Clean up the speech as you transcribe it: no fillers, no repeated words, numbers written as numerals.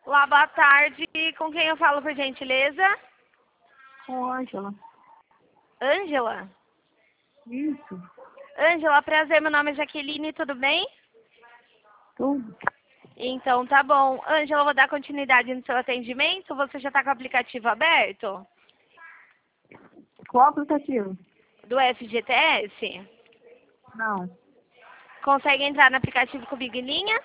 Olá, boa tarde. Com quem eu falo, por gentileza? Com Ângela. Ângela? Isso. Ângela, prazer. Meu nome é Jaqueline, tudo bem? Tudo. Então, tá bom. Ângela, eu vou dar continuidade no seu atendimento. Você já está com o aplicativo aberto? Qual aplicativo? Do FGTS? Não. Consegue entrar no aplicativo comigo em linha?